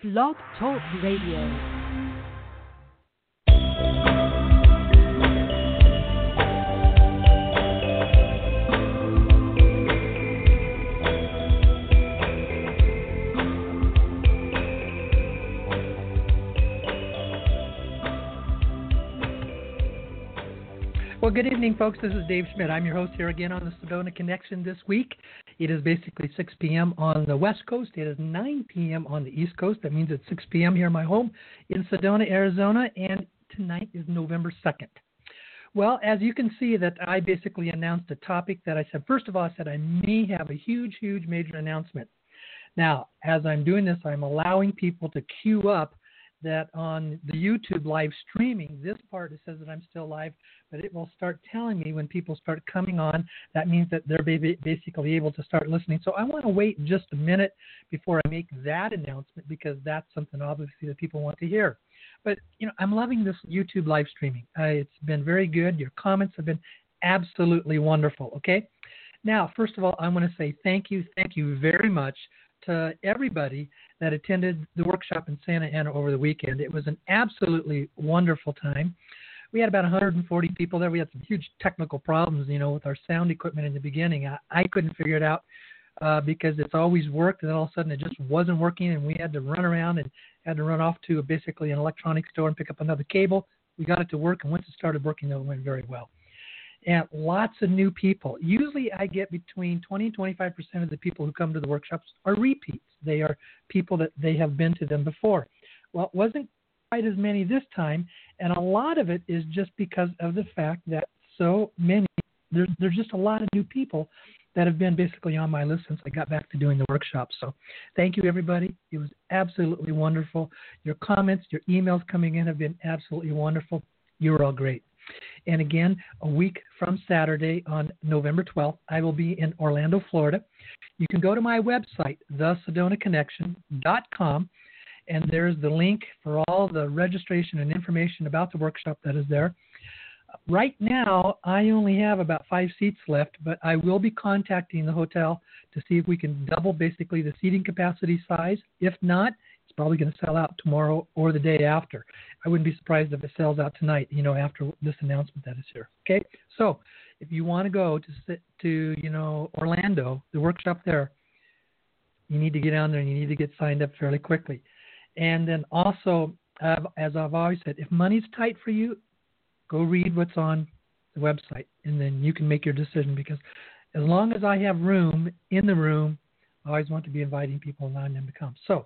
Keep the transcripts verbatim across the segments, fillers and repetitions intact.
Blog Talk Radio. Well, good evening, folks. This is Dave Schmidt. I'm your host here again on the Sedona Connection this week. It is basically six p.m. on the West Coast. It is nine p.m. on the East Coast. That means it's six p.m. here in my home in Sedona, Arizona, and tonight is November second. Well, as you can see that I basically announced a topic that I said, first of all, I said I may have a huge, huge major announcement. Now, as I'm doing this, I'm allowing people to queue up that on the YouTube live streaming, this part, it says that I'm still live, but it will start telling me when people start coming on. That means that they're basically able to start listening. So I want to wait just a minute before I make that announcement because that's something obviously that people want to hear. But, you know, I'm loving this YouTube live streaming. Uh, it's been very good. Your comments have been absolutely wonderful, okay? Now, first of all, I want to say thank you, thank you very much to everybody that attended the workshop in Santa Ana over the weekend. It was an absolutely wonderful time. We had about one hundred forty people there. We had some huge technical problems, you know, with our sound equipment in the beginning. I, I couldn't figure it out uh, because it's always worked, and then all of a sudden it just wasn't working, and we had to run around and had to run off to basically an electronics store and pick up another cable. We got it to work, and once it started working, it went very well. And lots of new people. Usually I get between twenty and twenty-five percent of the people who come to the workshops are repeats. They are people that they have been to them before. Well, it wasn't quite as many this time, and a lot of it is just because of the fact that so many, there, there's just a lot of new people that have been basically on my list since I got back to doing the workshop. So thank you, everybody. It was absolutely wonderful. Your comments, your emails coming in have been absolutely wonderful. You're all great. And again, a week from Saturday on November twelfth, I will be in Orlando, Florida. You can go to my website, the sedona connection dot com, and there's the link for all the registration and information about the workshop that is there. Right now, I only have about five seats left, but I will be contacting the hotel to see if we can double basically the seating capacity size. If not, it's probably going to sell out tomorrow or the day after. I wouldn't be surprised if it sells out tonight, you know, after this announcement that is here. Okay? So if you want to go to, sit to you know, Orlando, the workshop there, you need to get down there and you need to get signed up fairly quickly. And then also, uh, as I've always said, if money's tight for you, go read what's on the website, and then you can make your decision because as long as I have room in the room, I always want to be inviting people and allowing them to come. So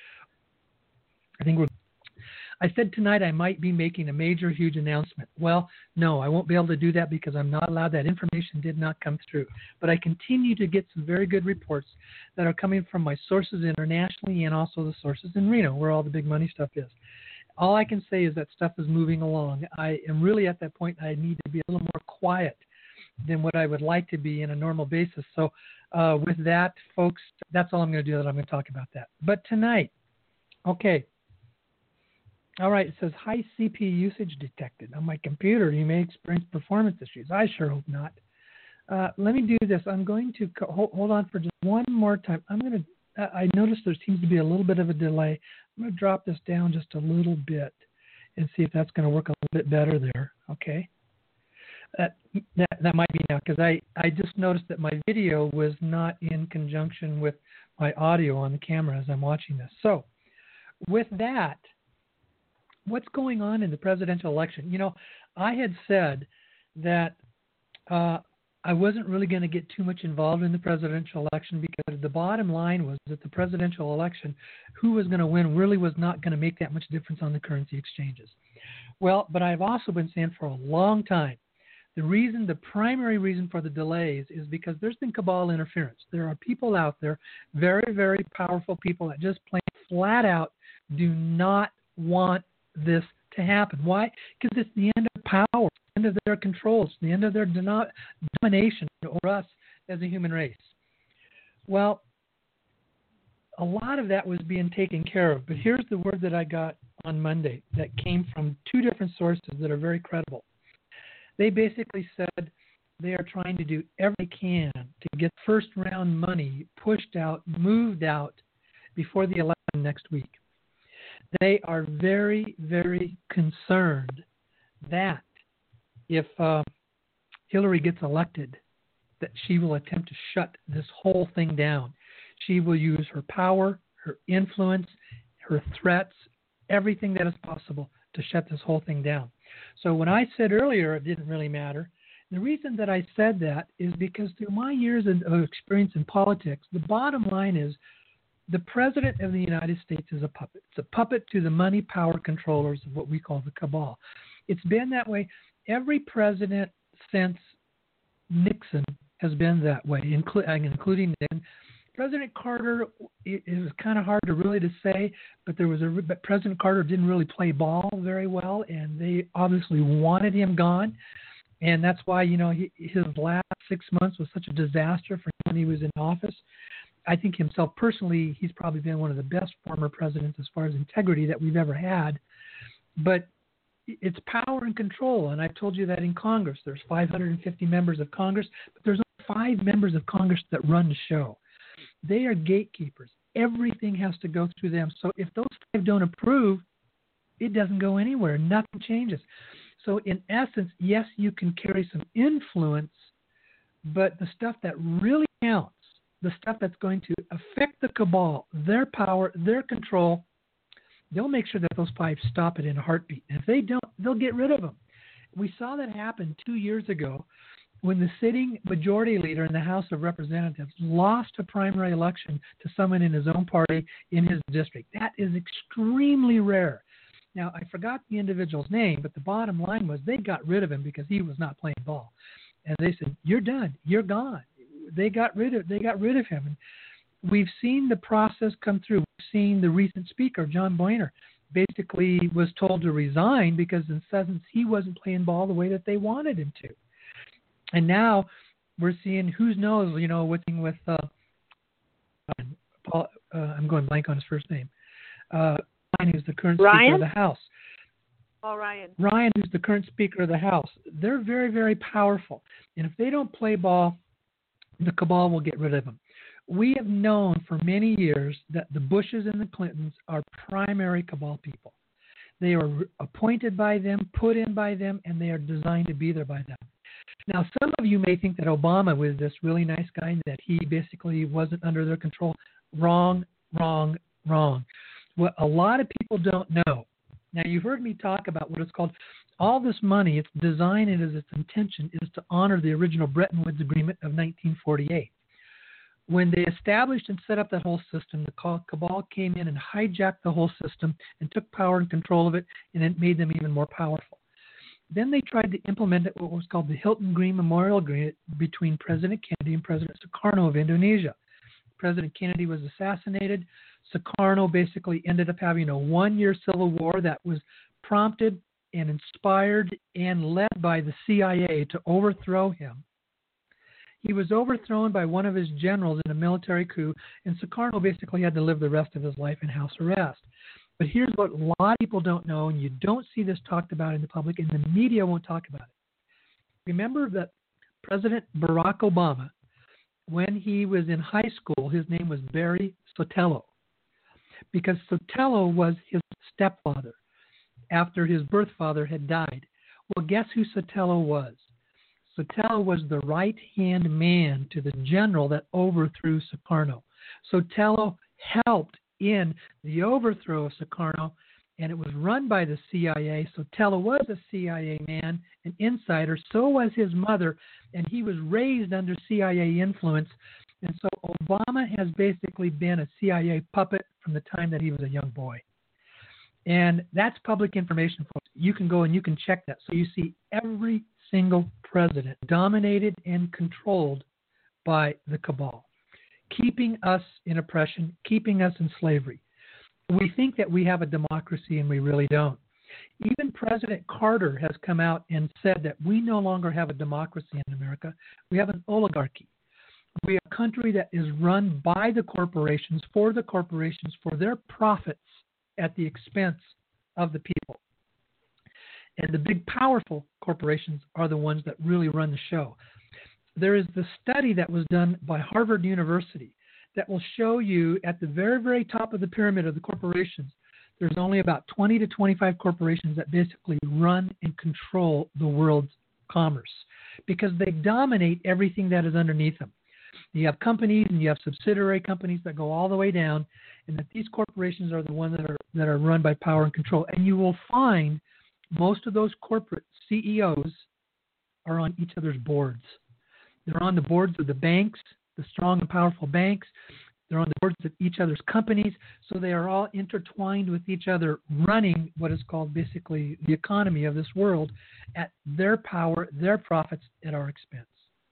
I think we're I said tonight I might be making a major, huge announcement. Well, no, I won't be able to do that because I'm not allowed. That information did not come through. But I continue to get some very good reports that are coming from my sources internationally and also the sources in Reno, where all the big money stuff is. All I can say is that stuff is moving along. I am really at that point I need to be a little more quiet than what I would like to be in a normal basis. So uh, with that, folks, that's all I'm going to do. That I'm going to talk about that. But tonight, okay. All right, it says high C P U usage detected. On my computer, you may experience performance issues. I sure hope not. Uh, let me do this. I'm going to co- hold, hold on for just one more time. I'm going to. Uh, I noticed there seems to be a little bit of a delay. I'm going to drop this down just a little bit and see if that's going to work a little bit better there. Okay. That that, that might be now because I, I just noticed that my video was not in conjunction with my audio on the camera as I'm watching this. So with that, what's going on in the presidential election? You know, I had said that uh, I wasn't really going to get too much involved in the presidential election because the bottom line was that the presidential election, who was going to win really was not going to make that much difference on the currency exchanges. Well, but I've also been saying for a long time, the reason, the primary reason for the delays is because there's been cabal interference. There are people out there, very, very powerful people that just plain flat out do not want this to happen. Why? Because it's the end of power, the end of their controls, the end of their deno- domination over us as a human race. Well, a lot of that was being taken care of, but here's the word that I got on Monday that came from two different sources that are very credible. They basically said they are trying to do everything they can to get first round money pushed out, moved out before the election next week. They are very, very concerned that if uh, Hillary gets elected, that she will attempt to shut this whole thing down. She will use her power, her influence, her threats, everything that is possible to shut this whole thing down. So when I said earlier it didn't really matter, the reason that I said that is because through my years of experience in politics, the bottom line is the President of the United States is a puppet. It's a puppet to the money power controllers of what we call the cabal. It's been that way. Every president since Nixon has been that way, including Nixon. President Carter, it, it was kind of hard to really to say, but there was a but President Carter didn't really play ball very well, and they obviously wanted him gone, and that's why you know he, his last six months was such a disaster for him when he was in office. I think himself personally, he's probably been one of the best former presidents as far as integrity that we've ever had, but it's power and control, and I've told you that in Congress. There's five hundred fifty members of Congress, but there's only five members of Congress that run the show. They are gatekeepers. Everything has to go through them. So if those five don't approve, it doesn't go anywhere. Nothing changes. So in essence, yes, you can carry some influence, but the stuff that really counts, the stuff that's going to affect the cabal, their power, their control, they'll make sure that those five stop it in a heartbeat. And if they don't, they'll get rid of them. We saw that happen two years ago when the sitting majority leader in the House of Representatives lost a primary election to someone in his own party in his district. That is extremely rare. Now, I forgot the individual's name, but the bottom line was they got rid of him because he was not playing ball. And they said, you're done. You're gone. They got rid of, they got rid of him. And we've seen the process come through. We've seen the recent speaker, John Boehner, basically was told to resign because in essence he wasn't playing ball the way that they wanted him to. And now we're seeing who knows, you know, with with uh, Paul, uh, I'm going blank on his first name. Uh, Ryan, who's the current Ryan? Speaker of the House. Oh, Ryan. Ryan, who's the current Speaker of the House. They're very, very powerful. And if they don't play ball, the cabal will get rid of them. We have known for many years that the Bushes and the Clintons are primary cabal people. They are appointed by them, put in by them, and they are designed to be there by them. Now, some of you may think that Obama was this really nice guy and that he basically wasn't under their control. Wrong, wrong, wrong. What a lot of people don't know. Now, you've heard me talk about what it's called. All this money, its design and its intention is to honor the original Bretton Woods Agreement of nineteen forty-eight. When they established and set up that whole system, the cabal came in and hijacked the whole system and took power and control of it, and it made them even more powerful. Then they tried to implement what was called the Hilton Green Memorial Agreement between President Kennedy and President Sukarno of Indonesia. President Kennedy was assassinated. Sukarno basically ended up having a one-year civil war that was prompted and inspired and led by the C I A to overthrow him. He was overthrown by one of his generals in a military coup, and Sukarno basically had to live the rest of his life in house arrest. But here's what a lot of people don't know, and you don't see this talked about in the public, and the media won't talk about it. Remember that President Barack Obama, when he was in high school, his name was Barry Sotelo, because Sotelo was his stepfather after his birth father had died. Well, guess who Sotelo was? Sotelo was the right-hand man to the general that overthrew Sukarno. Sotelo helped in the overthrow of Sukarno, and it was run by the C I A. Sotelo was a C I A man, an insider. So was his mother, and he was raised under C I A influence. And so Obama has basically been a C I A puppet from the time that he was a young boy. And that's public information, folks. You can go and you can check that. So you see every single president dominated and controlled by the cabal, keeping us in oppression, keeping us in slavery. We think that we have a democracy, and we really don't. Even President Carter has come out and said that we no longer have a democracy in America. We have an oligarchy. We are a country that is run by the corporations, for the corporations, for their profits at the expense of the people. And the big, powerful corporations are the ones that really run the show. There is the study that was done by Harvard University that will show you at the very, very top of the pyramid of the corporations, there's only about twenty to twenty-five corporations that basically run and control the world's commerce because they dominate everything that is underneath them. You have companies and you have subsidiary companies that go all the way down, and that these corporations are the ones that are that are run by power and control. And you will find most of those corporate C E Os are on each other's boards. They're on the boards of the banks, the strong and powerful banks. They're on the boards of each other's companies. So they are all intertwined with each other, running what is called basically the economy of this world at their power, their profits at our expense.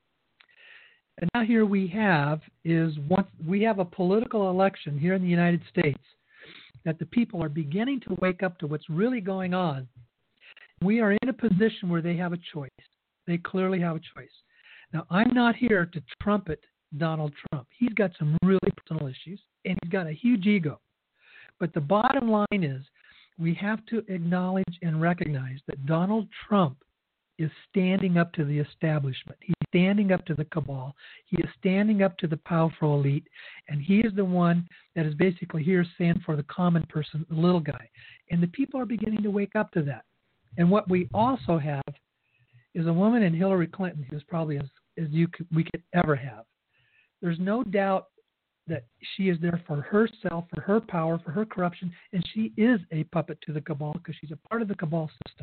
And now here we have is once we have a political election here in the United States that the people are beginning to wake up to what's really going on. We are in a position where they have a choice. They clearly have a choice. Now, I'm not here to trumpet Donald Trump. He's got some really personal issues, and he's got a huge ego. But the bottom line is we have to acknowledge and recognize that Donald Trump is standing up to the establishment. He's standing up to the cabal. He is standing up to the powerful elite, and he is the one that is basically here saying for the common person, the little guy. And the people are beginning to wake up to that. And what we also have is a woman in Hillary Clinton who's probably as, as you could, we could ever have. There's no doubt that she is there for herself, for her power, for her corruption, and she is a puppet to the cabal because she's a part of the cabal system.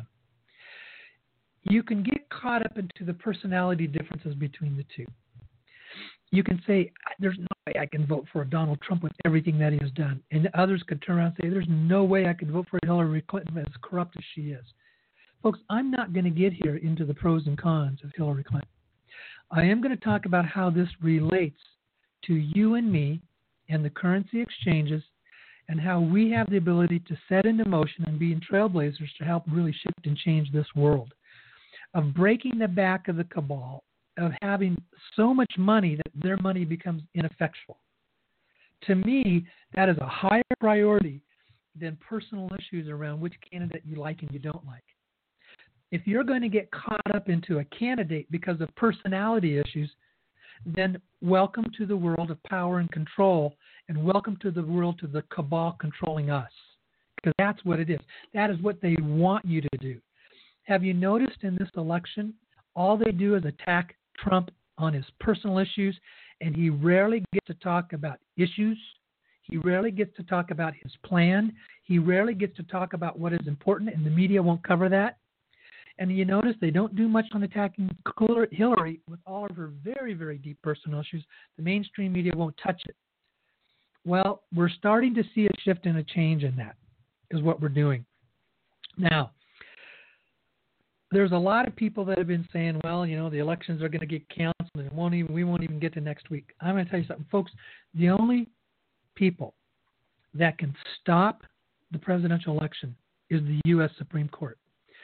You can get caught up into the personality differences between the two. You can say, there's no way I can vote for Donald Trump with everything that he has done. And others could turn around and say, there's no way I could vote for Hillary Clinton as corrupt as she is. Folks, I'm not going to get here into the pros and cons of Hillary Clinton. I am going to talk about how this relates to you and me and the currency exchanges and how we have the ability to set into motion and be in trailblazers to help really shift and change this world, of breaking the back of the cabal, of having so much money that their money becomes ineffectual. To me, that is a higher priority than personal issues around which candidate you like and you don't like. If you're going to get caught up into a candidate because of personality issues, then welcome to the world of power and control, and welcome to the world to the cabal controlling us, because that's what it is. That is what they want you to do. Have you noticed in this election, all they do is attack Trump on his personal issues, and he rarely gets to talk about issues. He rarely gets to talk about his plan. He rarely gets to talk about what is important, and the media won't cover that. And you notice they don't do much on attacking Hillary with all of her very, very deep personal issues. The mainstream media won't touch it. Well, we're starting to see a shift and a change in that is what we're doing. Now, there's a lot of people that have been saying, well, you know, the elections are going to get canceled and won't even, we won't even get to next week. I'm going to tell you something, folks. The only people that can stop the presidential election is the U S Supreme Court.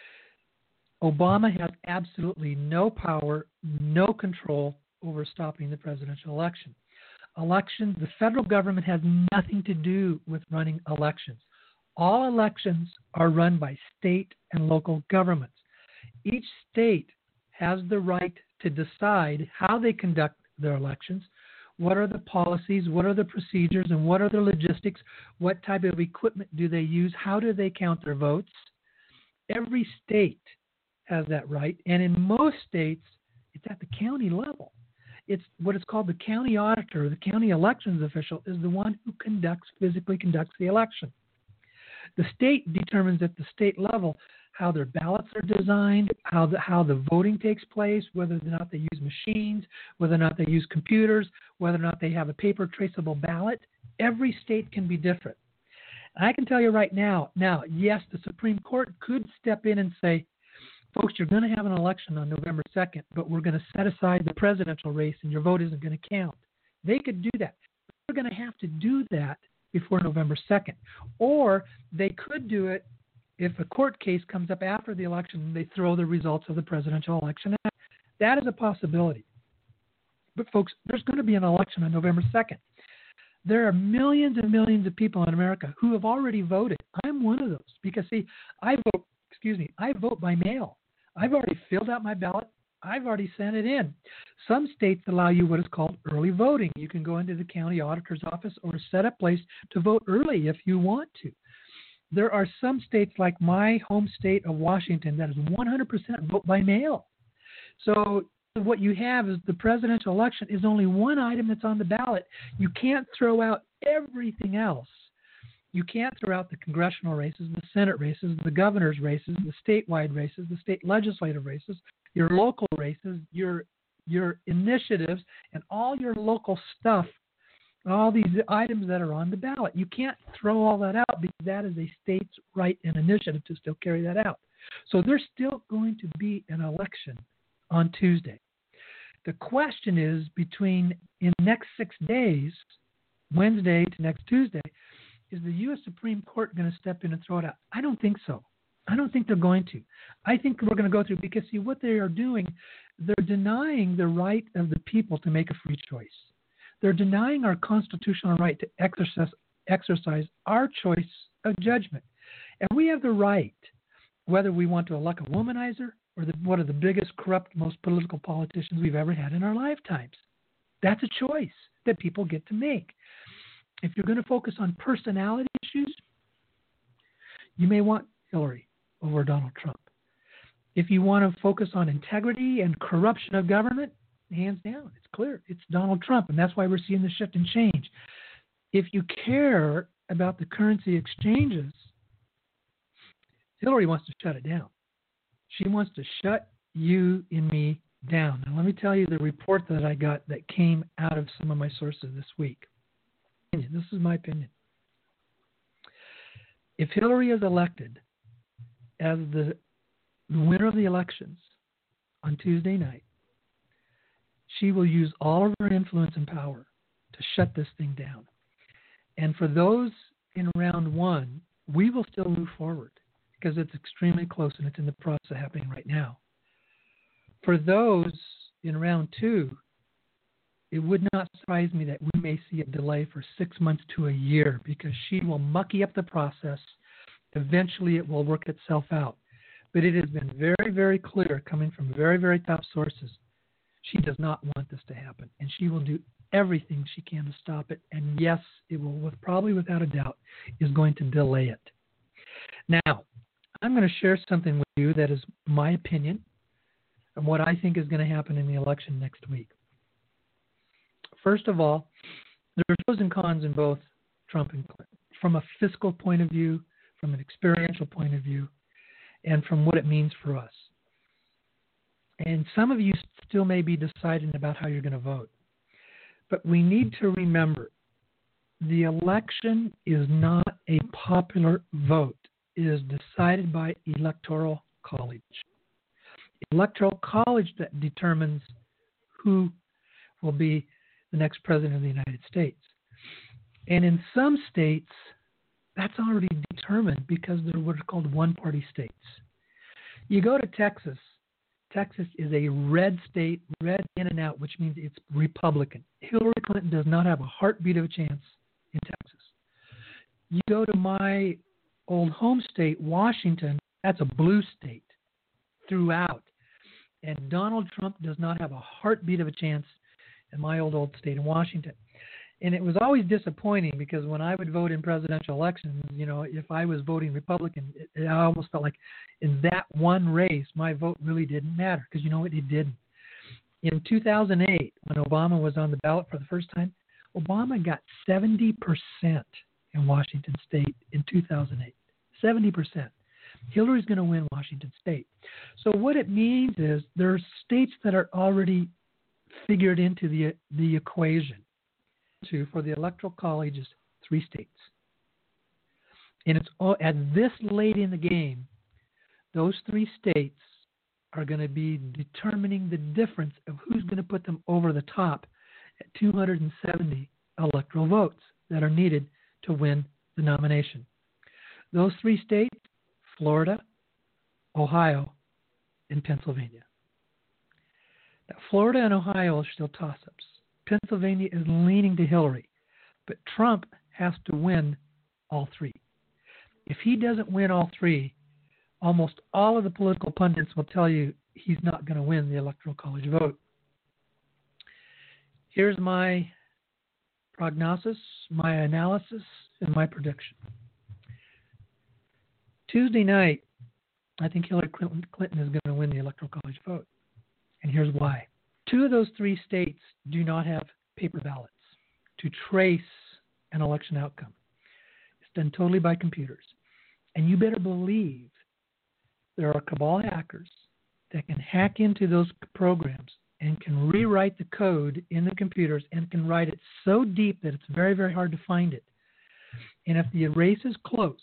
Obama has absolutely no power, no control over stopping the presidential election. Elections, the federal government has nothing to do with running elections. All elections are run by state and local governments. Each state has the right to decide how they conduct their elections, what are the policies, what are the procedures, and what are the logistics, what type of equipment do they use, how do they count their votes. Every state has that right, and in most states, it's at the county level. It's what is called the county auditor, the county elections official, is the one who conducts, physically conducts the election. The state determines at the state level how their ballots are designed, how the, how the voting takes place, whether or not they use machines, whether or not they use computers, whether or not they have a paper traceable ballot. Every state can be different. And I can tell you right now, now, yes, the Supreme Court could step in and say, folks, you're going to have an election on November second, but we're going to set aside the presidential race and your vote isn't going to count. They could do that. They're going to have to do that before November second. Or they could do it if a court case comes up after the election and they throw the results of the presidential election out. That is a possibility. But, folks, there's going to be an election on November second. There are millions and millions of people in America who have already voted. I'm one of those because, see, I vote, excuse me, I vote by mail. I've already filled out my ballot. I've already sent it in. Some states allow you what is called early voting. You can go into the county auditor's office or set a place to vote early if you want to. there are some states like my home state of Washington that is one hundred percent vote by mail. So what you have is the presidential election is only one item that's on the ballot. You can't throw out everything else. You can't throw out the congressional races, the Senate races, the governor's races, the statewide races, the state legislative races, your local races, your your initiatives, and all your local stuff, all these items that are on the ballot. You can't throw all that out because that is a state's right and initiative to still carry that out. So there's still going to be an election on Tuesday. The question is between in the next six days, Wednesday to next Tuesday, is the U S Supreme Court going to step in and throw it out? I don't think so. I don't think they're going to. I think we're going to go through because, see, what they are doing, they're denying the right of the people to make a free choice. They're denying our constitutional right to exercise, exercise our choice of judgment. And we have the right, whether we want to elect a womanizer or the, one of the biggest, corrupt, most political politicians we've ever had in our lifetimes. That's a choice that people get to make. If you're going to focus on personality issues, you may want Hillary over Donald Trump. If you want to focus on integrity and corruption of government, hands down, it's clear. It's Donald Trump, and that's why we're seeing the shift and change. If you care about the currency exchanges, Hillary wants to shut it down. She wants to shut you and me down. Now, let me tell you the report that I got that came out of some of my sources this week. This is my opinion. If Hillary is elected as the winner of the elections on Tuesday night, she will use all of her influence and power to shut this thing down. And for those in round one, we will still move forward because it's extremely close and it's in the process of happening right now. For those in round two, it would not surprise me that we may see a delay for six months to a year because she will mucky up the process. Eventually, it will work itself out. But it has been very, very clear, coming from very, very top sources, she does not want this to happen. And she will do everything she can to stop it. And yes, it will, with, probably without a doubt, is going to delay it. Now, I'm going to share something with you that is my opinion and what I think is going to happen in the election next week. First of all, there are pros and cons in both Trump and Clinton, from a fiscal point of view, from an experiential point of view, and from what it means for us. And some of you still may be deciding about how you're going to vote. But we need to remember, the election is not a popular vote. It is decided by Electoral College. Electoral College that determines who will be the next president of the United States. And in some states, that's already determined because they're what are called one-party states. You go to Texas. Texas is a red state, red in and out, which means it's Republican. Hillary Clinton does not have a heartbeat of a chance in Texas. You go to my old home state, Washington, that's a blue state throughout. And Donald Trump does not have a heartbeat of a chance in my old, old state of Washington. And it was always disappointing because when I would vote in presidential elections, you know, if I was voting Republican, it, it, I almost felt like in that one race, my vote really didn't matter because, you know what, it didn't. In two thousand eight, when Obama was on the ballot for the first time, Obama got seventy percent in Washington state in two thousand eight. seventy percent. Hillary's going to win Washington state. So what it means is there are states that are already figured into the the equation. To, for the Electoral College is three states. And it's all, at this late in the game, those three states are going to be determining the difference of who's going to put them over the top at two hundred seventy electoral votes that are needed to win the nomination. Those three states, Florida, Ohio, and Pennsylvania. Now, Florida and Ohio are still toss-ups. Pennsylvania is leaning to Hillary, but Trump has to win all three. If he doesn't win all three, almost all of the political pundits will tell you he's not going to win the Electoral College vote. Here's my prognosis, my analysis, and my prediction. Tuesday night, I think Hillary Clinton, Clinton is going to win the Electoral College vote. And here's why. Two of those three states do not have paper ballots to trace an election outcome. It's done totally by computers. And you better believe there are cabal hackers that can hack into those programs and can rewrite the code in the computers and can write it so deep that it's very, very hard to find it. And if the race is close,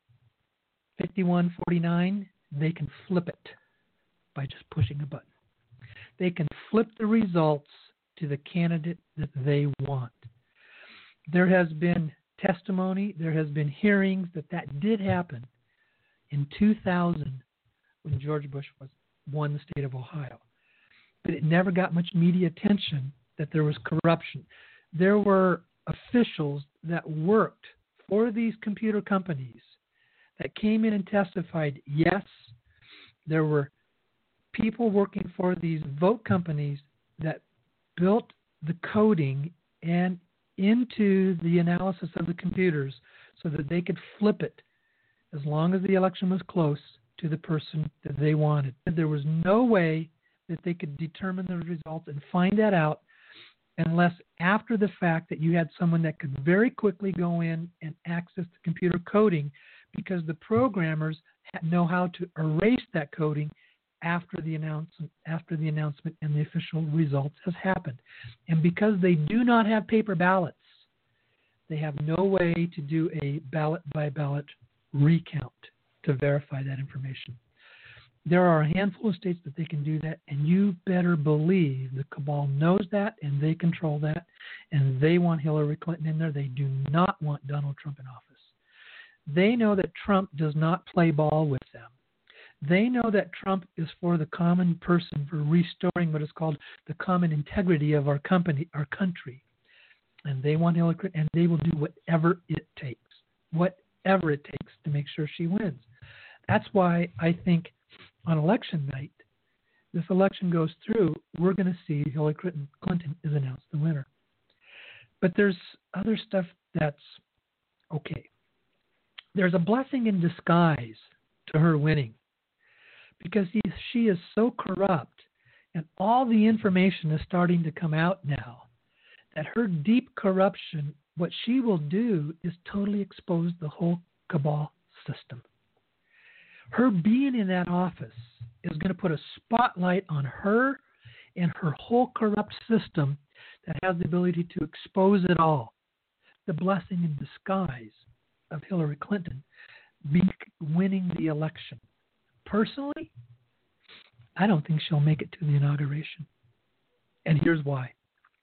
fifty-one forty-nine, they can flip it by just pushing a button. They can flip the results to the candidate that they want. There has been testimony, there has been hearings that that did happen in two thousand when George Bush was won the state of Ohio. But it never got much media attention that there was corruption. There were officials that worked for these computer companies that came in and testified, yes, there were people working for these vote companies that built the coding and into the analysis of the computers so that they could flip it as long as the election was close to the person that they wanted. There was no way that they could determine the results and find that out unless after the fact that you had someone that could very quickly go in and access the computer coding, because the programmers know how to erase that coding after the announcement after the announcement and the official results has happened. And because they do not have paper ballots, they have no way to do a ballot by ballot recount to verify that information. There are a handful of states that they can do that, and you better believe the cabal knows that, and they control that, and they want Hillary Clinton in there. They do not want Donald Trump in office. They know that Trump does not play ball with them. They know that Trump is for the common person, for restoring what is called the common integrity of our company, our country. And they want Hillary Clinton, and they will do whatever it takes, whatever it takes to make sure she wins. That's why I think on election night, this election goes through, we're going to see Hillary Clinton, Clinton is announced the winner. But there's other stuff that's okay. There's a blessing in disguise to her winning, because he, she is so corrupt, and all the information is starting to come out now, that her deep corruption, what she will do is totally expose the whole cabal system. Her being in that office is going to put a spotlight on her and her whole corrupt system that has the ability to expose it all. The blessing in disguise of Hillary Clinton be winning the election. Personally, I don't think she'll make it to the inauguration. And here's why.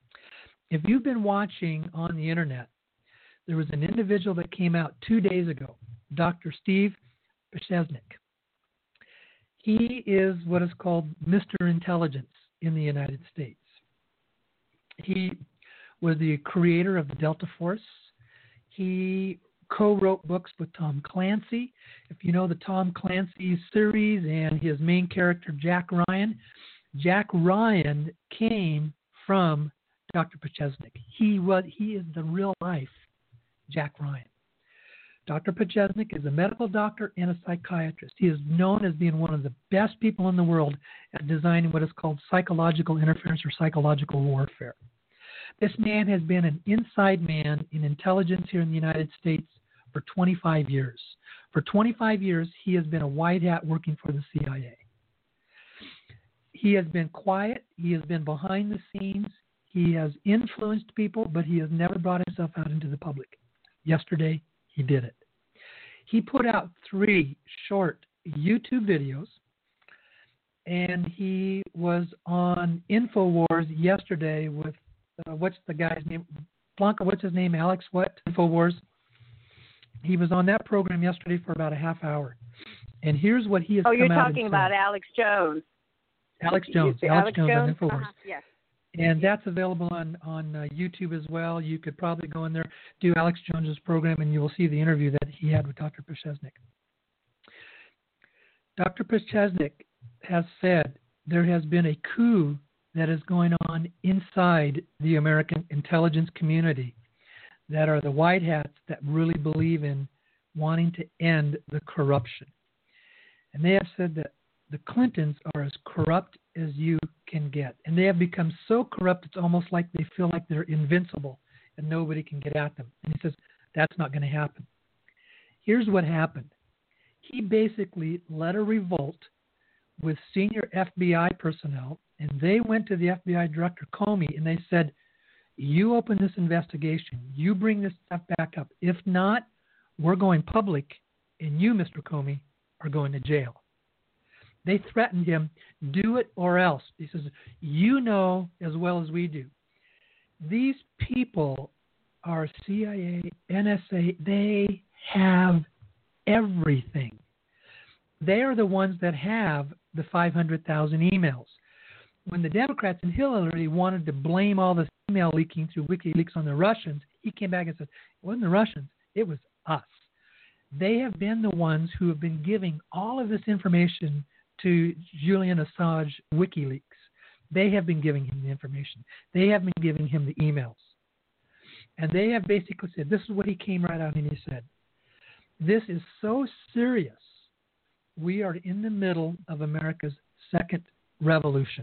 If you've been watching on the internet, there was an individual that came out two days ago, Doctor Steve Pieczenik. He is what is called Mister Intelligence in the United States. He was the creator of the Delta Force. He co-wrote books with Tom Clancy. If you know the Tom Clancy series and his main character, Jack Ryan, Jack Ryan came from Doctor Pieczenik. He was he is the real life Jack Ryan. Doctor Pieczenik is a medical doctor and a psychiatrist. He is known as being one of the best people in the world at designing what is called psychological interference or psychological warfare. This man has been an inside man in intelligence here in the United States for twenty-five years. For twenty-five years, he has been a white hat working for the C I A. He has been quiet. He has been behind the scenes. He has influenced people, but he has never brought himself out into the public. Yesterday, he did it. He put out three short YouTube videos, and he was on InfoWars yesterday with, uh, what's the guy's name? Blanca, what's his name? Alex what? InfoWars. He was on that program yesterday for about a half hour. And here's what he has oh, come you're out talking and about said. Alex Jones. Alex Jones. You, Alex, Alex Jones, Jones on InfoWars. Uh-huh. Yes. And that's available on, on uh, YouTube as well. You could probably go in there, do Alex Jones's program, and you will see the interview that he had with Doctor Pieczenik. Doctor Pieczenik has said there has been a coup that is going on inside the American intelligence community that are the white hats that really believe in wanting to end the corruption. And they have said that the Clintons are as corrupt as you can get. And they have become so corrupt, it's almost like they feel like they're invincible and nobody can get at them. And he says, that's not going to happen. Here's what happened. He basically led a revolt with senior F B I personnel, and they went to the F B I director, Comey, and they said, you open this investigation. You bring this stuff back up. If not, we're going public, and you, Mister Comey, are going to jail. They threatened him, do it or else. He says, you know as well as we do. These people are C I A, N S A. They have everything. They are the ones that have the five hundred thousand emails. When the Democrats and Hillary wanted to blame all this email leaking through WikiLeaks on the Russians, he came back and said, it wasn't the Russians, it was us. They have been the ones who have been giving all of this information to Julian Assange WikiLeaks. They have been giving him the information. They have been giving him the emails. And they have basically said, this is what he came right out and he said, this is so serious. We are in the middle of America's second revolution.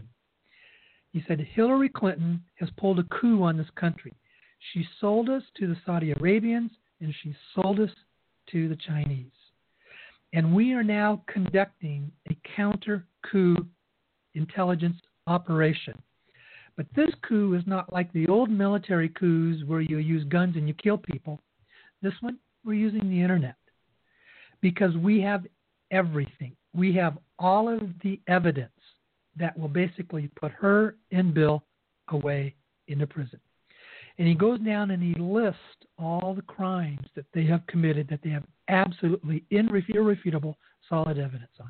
He said, Hillary Clinton has pulled a coup on this country. She sold us to the Saudi Arabians and she sold us to the Chinese. And we are now conducting a counter-coup intelligence operation. But this coup is not like the old military coups where you use guns and you kill people. This one, we're using the internet because we have everything. We have all of the evidence that will basically put her and Bill away into prison. And he goes down and he lists all the crimes that they have committed that they have absolutely irrefutable solid evidence on.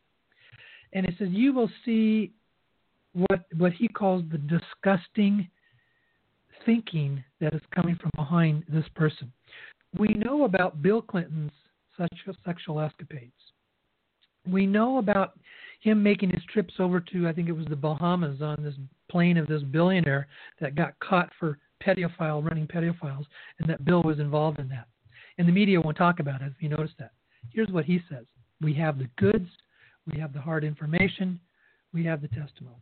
And it says you will see what what he calls the disgusting thinking that is coming from behind this person. We know about Bill Clinton's sexual, sexual escapades. We know about him making his trips over to, I think it was the Bahamas on this plane of this billionaire that got caught for pedophile, running pedophiles, and that Bill was involved in that. And the media won't talk about it, if you notice that. Here's what he says. We have the goods, we have the hard information, we have the testimony.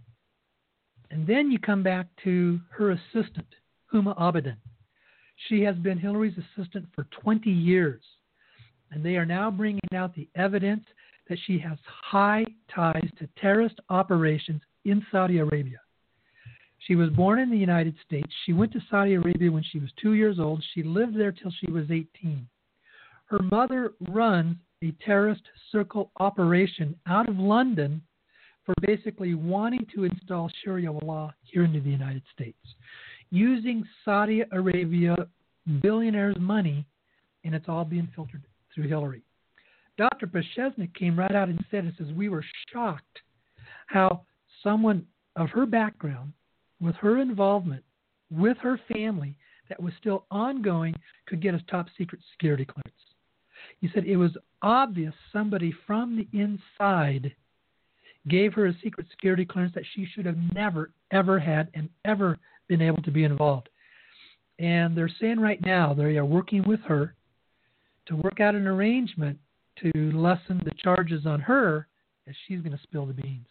And then you come back to her assistant, Huma Abedin. She has been Hillary's assistant for twenty years. And they are now bringing out the evidence that she has high ties to terrorist operations in Saudi Arabia. She was born in the United States. She went to Saudi Arabia when she was two years old. She lived there till she was eighteen. Her mother runs a terrorist circle operation out of London for basically wanting to install Sharia law here into the United States, using Saudi Arabia billionaires' money, and it's all being filtered through Hillary. Doctor Pashesnik came right out and said, it says, we were shocked how someone of her background, with her involvement, with her family, that was still ongoing, could get a top secret security clearance. He said it was obvious somebody from the inside gave her a secret security clearance that she should have never, ever had and ever been able to be involved. And they're saying right now they are working with her to work out an arrangement to lessen the charges on her as she's going to spill the beans.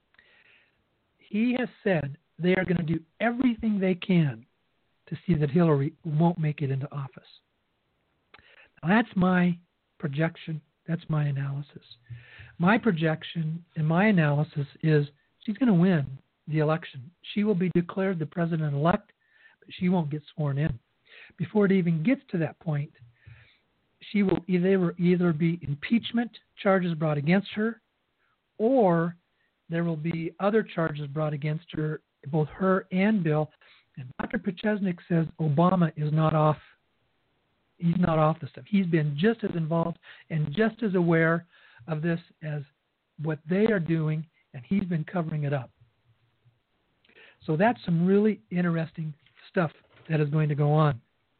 He has said they are going to do everything they can to see that Hillary won't make it into office. Now, that's my projection. That's my analysis. My projection and my analysis is she's going to win the election. She will be declared the president-elect, but she won't get sworn in. Before it even gets to that point, she will either, either be impeachment charges brought against her, or there will be other charges brought against her, both her and Bill. And Doctor Pachesnik says Obama is not off. He's not off the stuff. He's been just as involved and just as aware of this as what they are doing, and he's been covering it up. So that's some really interesting stuff that is going to go on.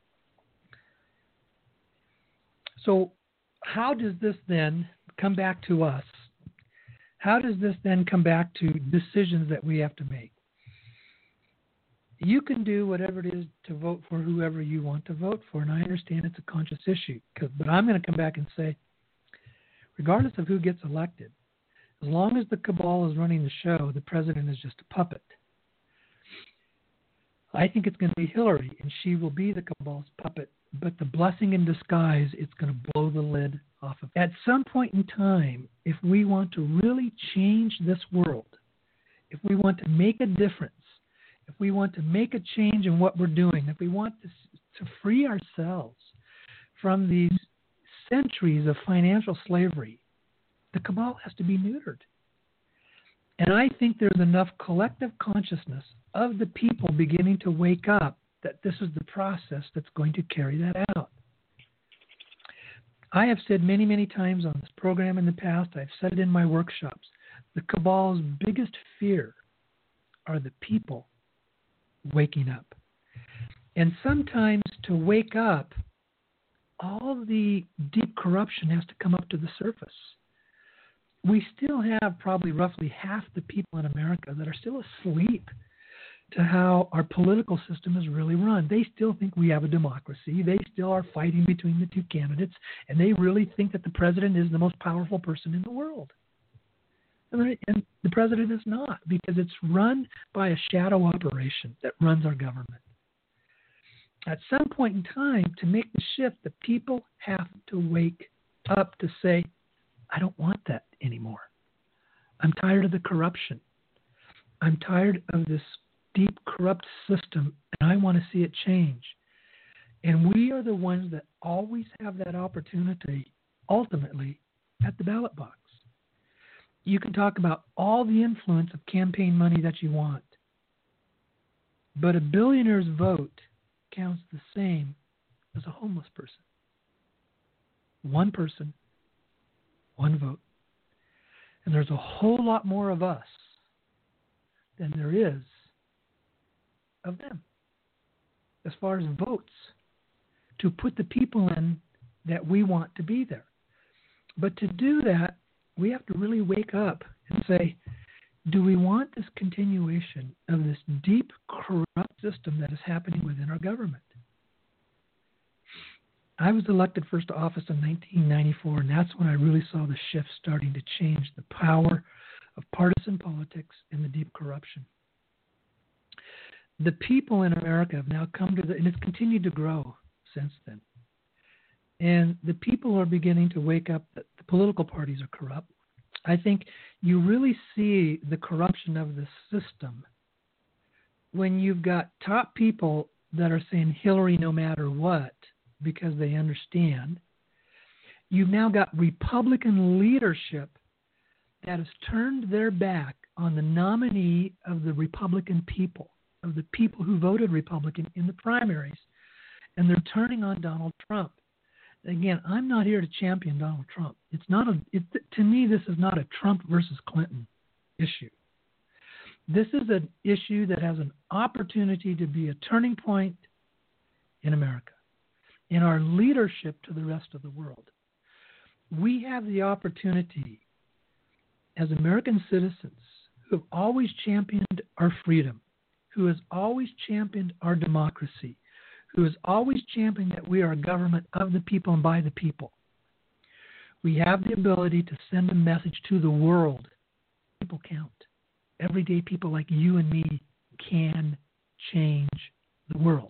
So how does this then come back to us? How does this then come back to decisions that we have to make? You can do whatever it is to vote for whoever you want to vote for, and I understand it's a conscious issue. But I'm going to come back and say, regardless of who gets elected, As long as the cabal is running the show, the president is just a puppet. I think it's going to be Hillary, and she will be the cabal's puppet. But the blessing in disguise, it's going to blow the lid off of. At some point in time, if we want to really change this world, if we want to make a difference, if we want to make a change in what we're doing, if we want to, to free ourselves from these centuries of financial slavery, the cabal has to be neutered. And I think there's enough collective consciousness of the people beginning to wake up that this is the process that's going to carry that out. I have said many, many times on this program in the past, I've said it in my workshops, the cabal's biggest fear are the people waking up. And sometimes to wake up, all the deep corruption has to come up to the surface. We still have probably roughly half the people in America that are still asleep to how our political system is really run. They still think we have a democracy. They still are fighting between the two candidates, and they really think that the president is the most powerful person in the world. And the president is not, because it's run by a shadow operation that runs our government. At some point in time, to make the shift, the people have to wake up to say, I don't want that anymore. I'm tired of the corruption. I'm tired of this deep, corrupt system, and I want to see it change. And we are the ones that always have that opportunity, ultimately, at the ballot box. You can talk about all the influence of campaign money that you want, but a billionaire's vote counts the same as a homeless person. One person, one vote. And there's a whole lot more of us than there is of them as far as votes to put the people in that we want to be there. But to do that, we have to really wake up and say, do we want this continuation of this deep, corrupt system that is happening within our government? I was elected first to office in nineteen ninety-four, and that's when I really saw the shift starting to change, the power of partisan politics and the deep corruption. The people in America have now come to the, and it's continued to grow since then. And the people are beginning to wake up that the political parties are corrupt. I think you really see the corruption of the system when you've got top people that are saying Hillary no matter what because they understand. You've now got Republican leadership that has turned their back on the nominee of the Republican people, of the people who voted Republican in the primaries, and they're turning on Donald Trump. Again, I'm not here to champion Donald Trump. It's not a. It, to me, this is not a Trump versus Clinton issue. This is an issue that has an opportunity to be a turning point in America, in our leadership to the rest of the world. We have the opportunity as American citizens who have always championed our freedom, who has always championed our democracy, who has always championed that we are a government of the people and by the people. We have the ability to send a message to the world. People count. Everyday people like you and me can change the world.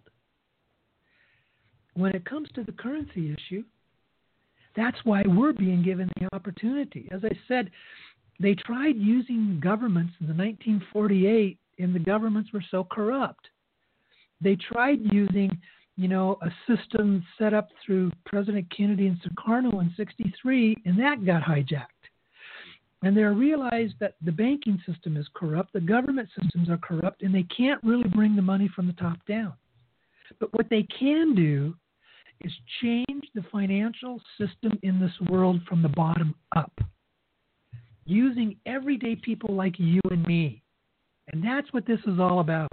When it comes to the currency issue, that's why we're being given the opportunity. As I said, they tried using governments in the nineteen forty-eight, and the governments were so corrupt. They tried using, you know, a system set up through President Kennedy and Sukarno in sixty-three, and that got hijacked. And they realized that the banking system is corrupt, the government systems are corrupt, and they can't really bring the money from the top down. But what they can do is change the financial system in this world from the bottom up, using everyday people like you and me. And that's what this is all about.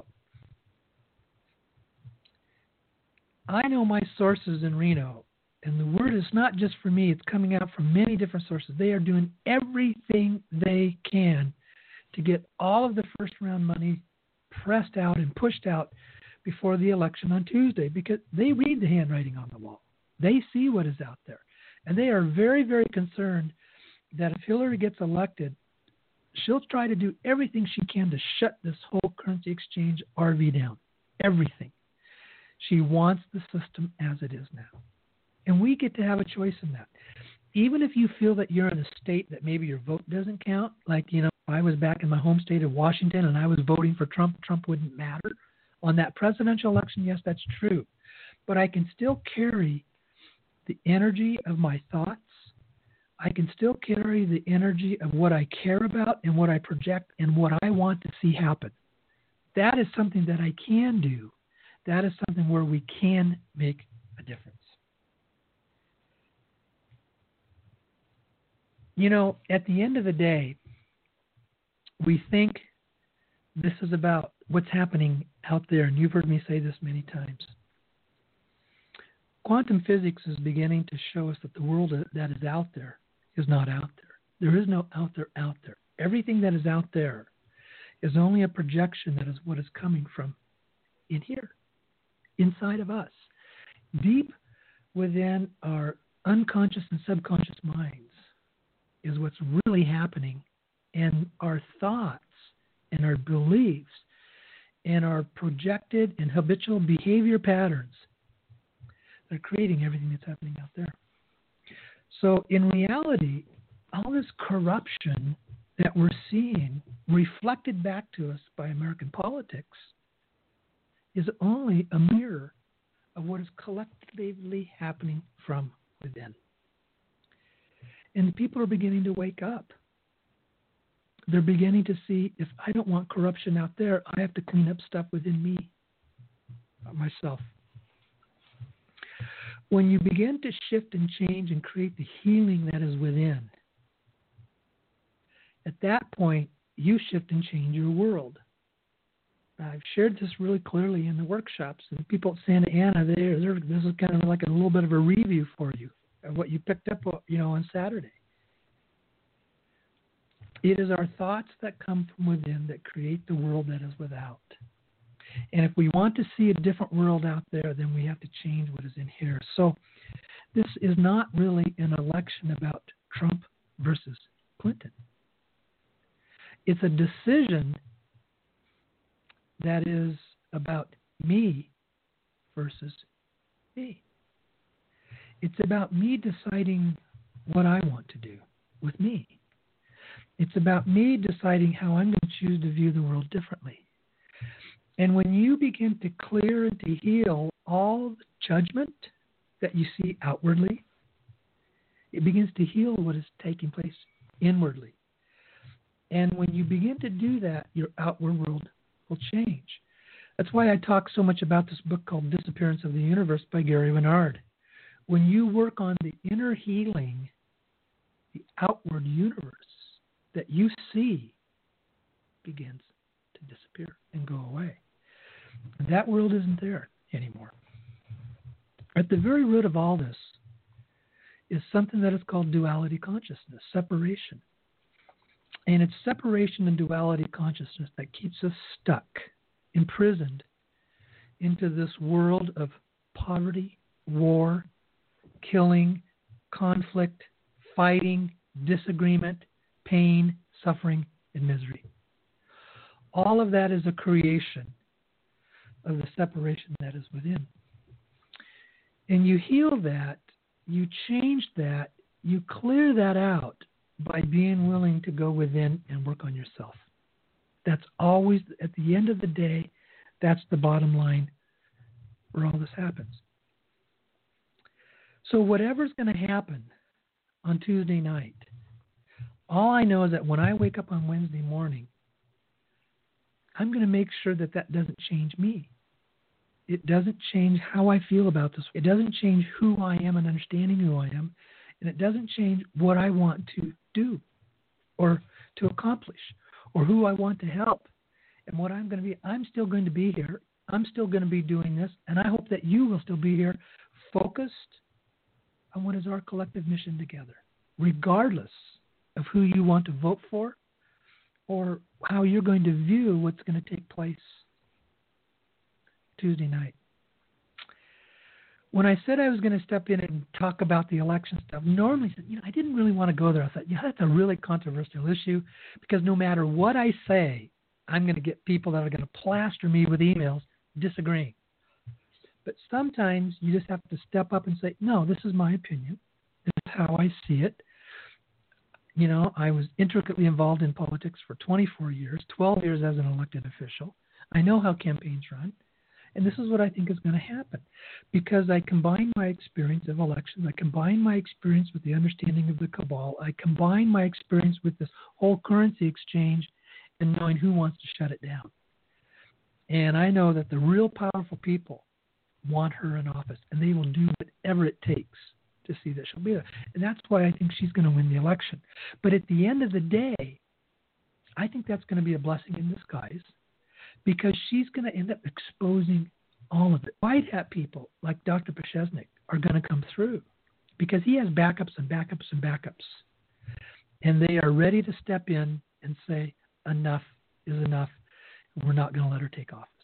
I know my sources in Reno, and the word is not just for me, it's coming out from many different sources. They are doing everything they can to get all of the first round money pressed out and pushed out before the election on Tuesday, because they read the handwriting on the wall. They see what is out there. And they are very, very concerned that if Hillary gets elected, she'll try to do everything she can to shut this whole currency exchange R V down. Everything. She wants the system as it is now. And we get to have a choice in that. Even if you feel that you're in a state that maybe your vote doesn't count, like, you know, if I was back in my home state of Washington and I was voting for Trump, Trump wouldn't matter. On that presidential election, yes, that's true. But I can still carry the energy of my thoughts. I can still carry the energy of what I care about and what I project and what I want to see happen. That is something that I can do. That is something where we can make a difference. You know, at the end of the day, we think this is about what's happening out there, and you've heard me say this many times. Quantum physics is beginning to show us that the world that is out there is not out there. There is no out there out there. Everything that is out there is only a projection that is what is coming from in here, inside of us, deep within our unconscious and subconscious minds is what's really happening, and our thoughts and our beliefs and our projected and habitual behavior patterns are creating everything that's happening out there. So in reality, all this corruption that we're seeing reflected back to us by American politics is only a mirror of what is collectively happening from within. And the people are beginning to wake up. They're beginning to see, if I don't want corruption out there, I have to clean up stuff within me, myself. When you begin to shift and change and create the healing that is within, at that point, you shift and change your world. I've shared this really clearly in the workshops, and people at Santa Ana, they're, they're, this is kind of like a little bit of a review for you of what you picked up, you know, on Saturday. It is our thoughts that come from within that create the world that is without. And if we want to see a different world out there, then we have to change what is in here. So this is not really an election about Trump versus Clinton. It's a decision that is about me versus me. It's about me deciding what I want to do with me. It's about me deciding how I'm going to choose to view the world differently. And when you begin to clear and to heal all the judgment that you see outwardly, it begins to heal what is taking place inwardly. And when you begin to do that, your outward world will change. That's why I talk so much about this book called Disappearance of the Universe by Gary Renard. When you work on the inner healing, the outward universe that you see begins to disappear and go away. And that world isn't there anymore. At the very root of all this is something that is called duality consciousness, separation. And it's separation and duality consciousness that keeps us stuck, imprisoned into this world of poverty, war, killing, conflict, fighting, disagreement, pain, suffering, and misery. All of that is a creation of the separation that is within. And you heal that, you change that, you clear that out by being willing to go within and work on yourself. That's always, at the end of the day, that's the bottom line where all this happens. So whatever's going to happen on Tuesday night, all I know is that when I wake up on Wednesday morning, I'm going to make sure that that doesn't change me. It doesn't change how I feel about this. It doesn't change who I am and understanding who I am. And it doesn't change what I want to do or to accomplish or who I want to help and what I'm going to be. I'm still going to be here. I'm still going to be doing this. And I hope that you will still be here focused on what is our collective mission together, regardless of who you want to vote for or how you're going to view what's going to take place Tuesday night. when I said I was going to step in and talk about the election stuff, normally, you know, I didn't really want to go there. I thought, yeah, that's a really controversial issue because no matter what I say, I'm going to get people that are going to plaster me with emails disagreeing. But sometimes you just have to step up and say, no, this is my opinion. This is how I see it. You know, I was intricately involved in politics for twenty-four years, twelve years as an elected official. I know how campaigns run. And this is what I think is going to happen because I combine my experience of elections. I combine my experience with the understanding of the cabal. I combine my experience with this whole currency exchange and knowing who wants to shut it down. And I know that the real powerful people want her in office, and they will do whatever it takes to see that she'll be there. And that's why I think she's going to win the election. But at the end of the day, I think that's going to be a blessing in disguise because she's going to end up exposing all of it. White hat people like Doctor Pashesnik are going to come through because he has backups and backups and backups. And they are ready to step in and say, enough is enough. We're not going to let her take office.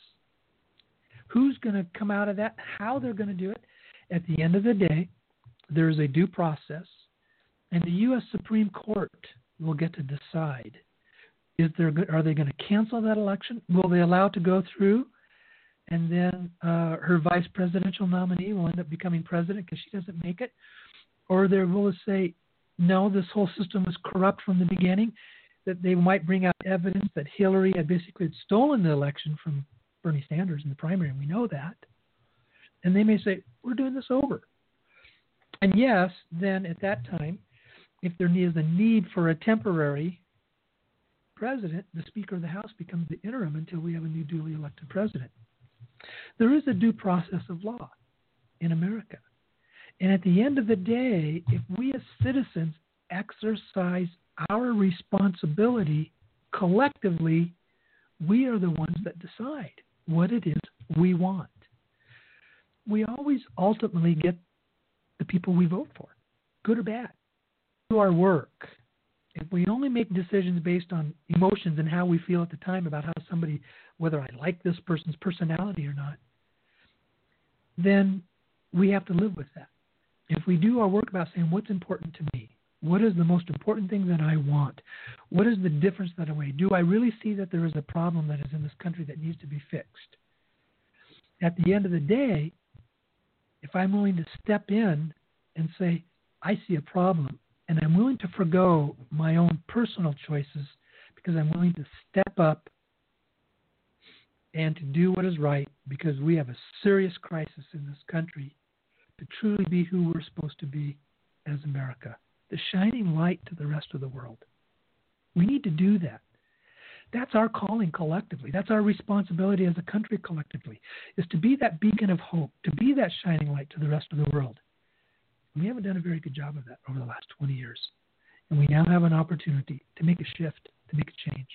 Who's going to come out of that? How they're going to do it? At the end of the day, there is a due process, and the U S Supreme Court will get to decide. Is there, are they going to cancel that election? Will they allow it to go through? And then uh, her vice presidential nominee will end up becoming president because she doesn't make it? Or they will say, no, this whole system was corrupt from the beginning, that they might bring out evidence that Hillary had basically had stolen the election from Bernie Sanders in the primary, and we know that. And they may say, we're doing this over. And yes, then at that time, if there is a need for a temporary president, the Speaker of the House becomes the interim until we have a new duly elected president. There is a due process of law in America. And at the end of the day, if we as citizens exercise our responsibility collectively, we are the ones that decide what it is we want. We always ultimately get the people we vote for, good or bad. Do our work. If we only make decisions based on emotions and how we feel at the time about how somebody, whether I like this person's personality or not, then we have to live with that. If we do our work about saying what's important to me, what is the most important thing that I want, what is the difference that I weigh, do I really see that there is a problem that is in this country that needs to be fixed? At the end of the day, if I'm willing to step in and say, I see a problem, and I'm willing to forgo my own personal choices because I'm willing to step up and to do what is right because we have a serious crisis in this country to truly be who we're supposed to be as America, the shining light to the rest of the world. We need to do that. That's our calling collectively. That's our responsibility as a country collectively, is to be that beacon of hope, to be that shining light to the rest of the world. We haven't done a very good job of that over the last twenty years. And we now have an opportunity to make a shift, to make a change.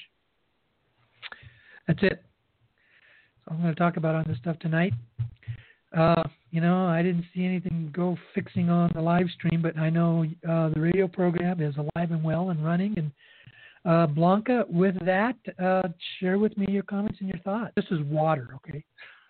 That's it. So I'm going to talk about on this stuff tonight. Uh, you know, I didn't see anything go fixing on the live stream, but I know uh, the radio program is alive and well and running. And uh, Blanca, with that, uh, share with me your comments and your thoughts. This is water, okay?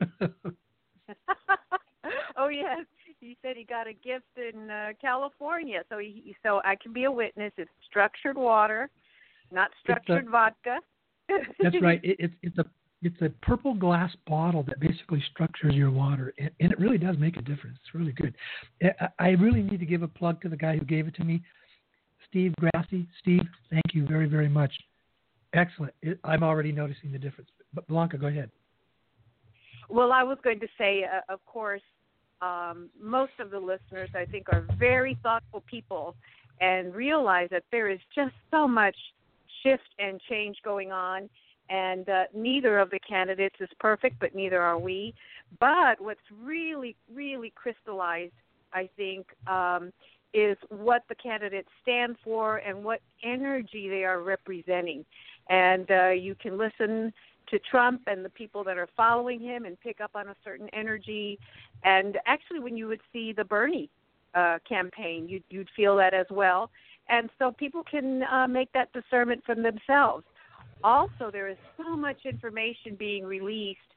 Oh, yes. He said he got a gift in uh, California, so he, so I can be a witness. It's structured water, not structured a, vodka. That's right. It, it's it's a it's a purple glass bottle that basically structures your water, and, and it really does make a difference. It's really good. I, I really need to give a plug to the guy who gave it to me, Steve Grassi. Steve, thank you very very much. Excellent. It, I'm already noticing the difference. But Blanca, go ahead. Well, I was going to say, uh, of course. Um, most of the listeners, I think, are very thoughtful people and realize that there is just so much shift and change going on, and uh, neither of the candidates is perfect, but neither are we. But what's really, really crystallized, I think, um, is what the candidates stand for and what energy they are representing. And uh, you can listen to Trump and the people that are following him and pick up on a certain energy. And actually, when you would see the Bernie uh, campaign, you'd, you'd feel that as well. And so people can uh, make that discernment from themselves. Also, there is so much information being released,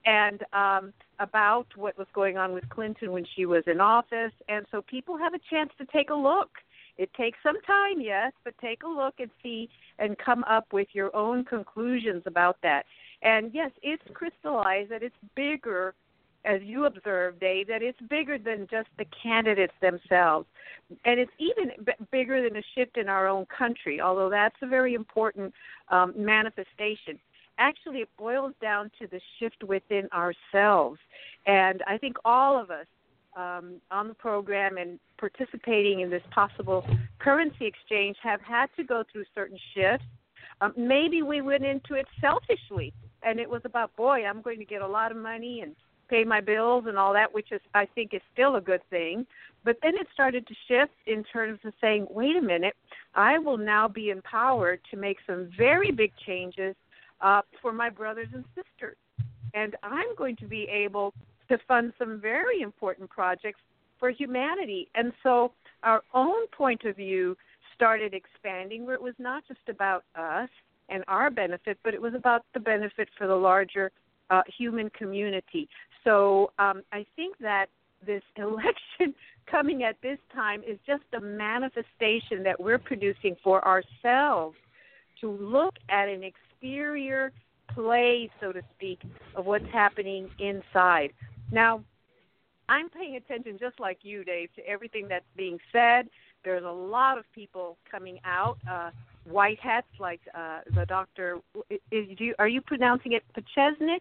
and um, about what was going on with Clinton when she was in office. And so people have a chance to take a look. It takes some time, yes, but take a look and see and come up with your own conclusions about that. And, yes, it's crystallized that it's bigger, as you observed, Dave, that it's bigger than just the candidates themselves. And it's even b- bigger than a shift in our own country, although that's a very important um, manifestation. Actually, it boils down to the shift within ourselves. And I think all of us um, on the program and participating in this possible currency exchange have had to go through certain shifts. Um, maybe we went into it selfishly, and it was about, boy, I'm going to get a lot of money and pay my bills and all that, which is, I think, is still a good thing. But then it started to shift in terms of saying, wait a minute, I will now be empowered to make some very big changes uh, for my brothers and sisters. And I'm going to be able to fund some very important projects for humanity. And so our own point of view started expanding, where it was not just about us and our benefit, but it was about the benefit for the larger uh, human community. So um, I think that this election coming at this time is just a manifestation that we're producing for ourselves to look at an exterior play, so to speak, of what's happening inside. Now, I'm paying attention, just like you, Dave, to everything that's being said. There's a lot of people coming out, uh, white hats, like uh, the doctor. Is, do you, are you pronouncing it Pachesnik?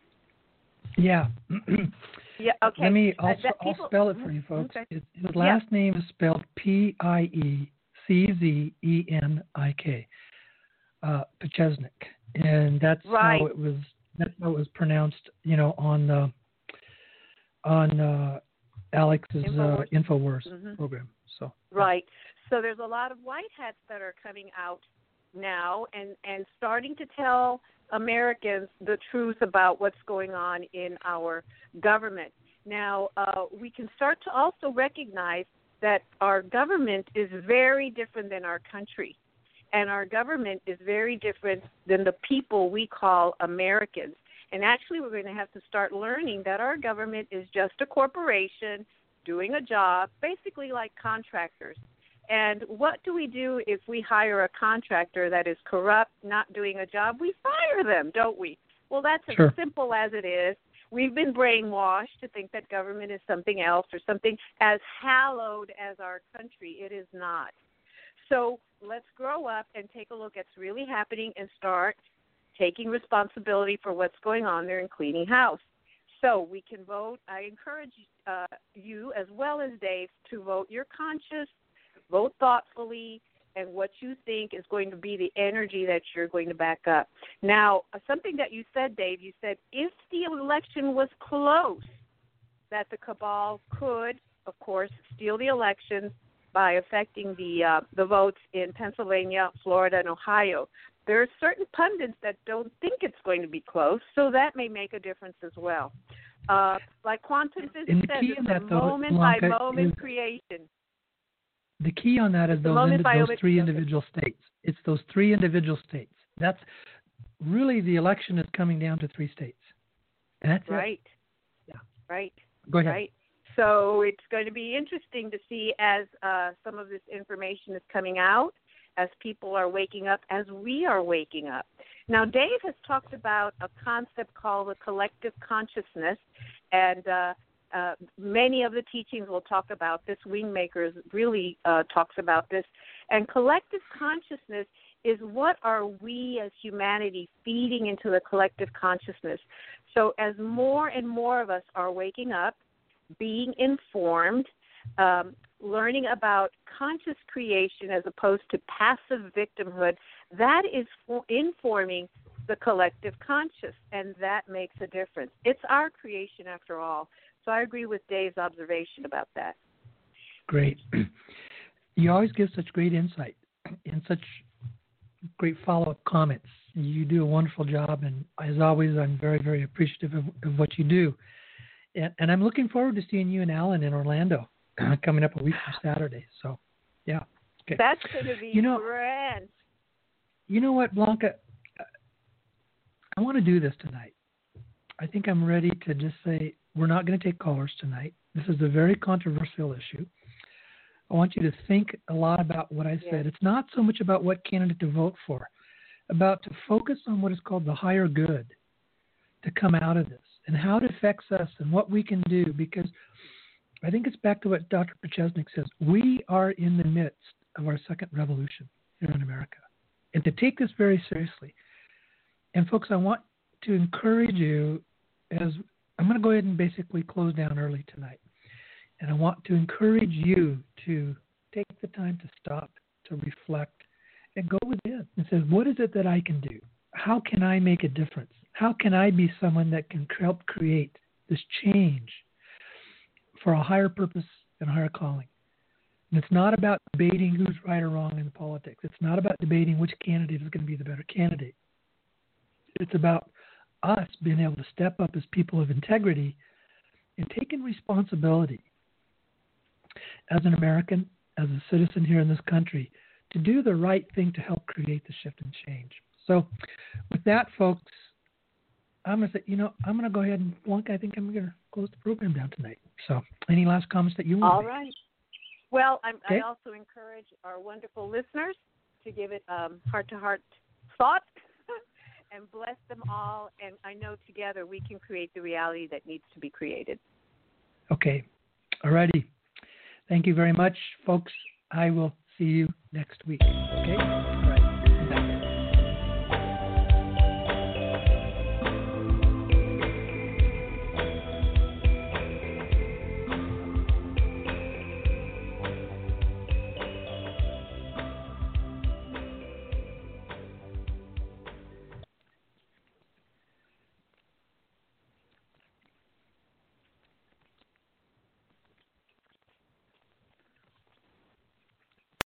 Yeah. Yeah. Okay. Let me. I'll, uh, I'll people, spell it for you, folks. okay. It, his last yeah. name is spelled P I E C Z E N I K, uh, Pachesnik, and that's right. how it was. That's how it was pronounced. You know, on the on uh, Alex's InfoWars, uh, InfoWars mm-hmm. program. So right. So there's a lot of white hats that are coming out now and, and starting to tell Americans the truth about what's going on in our government. Now, uh, we can start to also recognize that our government is very different than our country, and our government is very different than the people we call Americans. And actually, we're going to have to start learning that our government is just a corporation doing a job, basically like contractors. And what do we do if we hire a contractor that is corrupt, not doing a job? We fire them, don't we? Well, that's as sure. simple as it is. We've been brainwashed to think that government is something else or something as hallowed as our country. It is not. So let's grow up and take a look at what's really happening and start taking responsibility for what's going on there and cleaning house. So we can vote. I encourage uh, you, as well as Dave, to vote your conscience, vote thoughtfully, and what you think is going to be the energy that you're going to back up. Now, uh, something that you said, Dave, you said if the election was close, that the cabal could, of course, steal the elections by affecting the uh, the votes in Pennsylvania, Florida, and Ohio. There are certain pundits that don't think it's going to be close, so that may make a difference as well. Uh, like quantum physics says, it's a moment-by-moment creation. The key on that is those, indi- those three individual states. It's those three individual states. That's really the election is coming down to three states. And that's right. it. Yeah. Right. Go ahead. Right. So it's going to be interesting to see as uh, some of this information is coming out, as people are waking up, as we are waking up. Now, Dave has talked about a concept called the collective consciousness, and uh, uh, many of the teachings will talk about this. Wingmakers really uh, talks about this. And collective consciousness is what are we as humanity feeding into the collective consciousness. So as more and more of us are waking up, being informed, um, learning about conscious creation as opposed to passive victimhood, that is for informing the collective conscious, and that makes a difference. It's our creation after all. So I agree with Dave's observation about that. Great. You always give such great insight and such great follow-up comments. You do a wonderful job, and as always, I'm very, very appreciative of, of what you do. And, and I'm looking forward to seeing you and Alan in Orlando coming up a week from Saturday. So, yeah. Okay. That's going to be you know, grand. You know what, Blanca? I want to do this tonight. I think I'm ready to just say we're not going to take callers tonight. This is a very controversial issue. I want you to think a lot about what I said. Yes. It's not so much about what candidate to vote for, about to focus on what is called the higher good to come out of this and how it affects us and what we can do, because I think it's back to what Doctor Pachesnik says. We are in the midst of our second revolution here in America, and to take this very seriously. And folks, I want to encourage you, as I'm going to go ahead and basically close down early tonight, and I want to encourage you to take the time to stop, to reflect, and go within and say, what is it that I can do? How can I make a difference? How can I be someone that can help create this change for a higher purpose and a higher calling? And it's not about debating who's right or wrong in politics. It's not about debating which candidate is going to be the better candidate. It's about us being able to step up as people of integrity and taking responsibility as an American, as a citizen here in this country, to do the right thing to help create the shift and change. So with that, folks, I'm going to say, you know, I'm going to go ahead and, Blanca, I think I'm going to close the program down tonight. So any last comments that you want All to make? right. Well, I'm, Okay. I also encourage our wonderful listeners to give it um, heart-to-heart thought and bless them all. And I know together we can create the reality that needs to be created. Okay. All righty. Thank you very much, folks. I will see you next week. Okay? All right.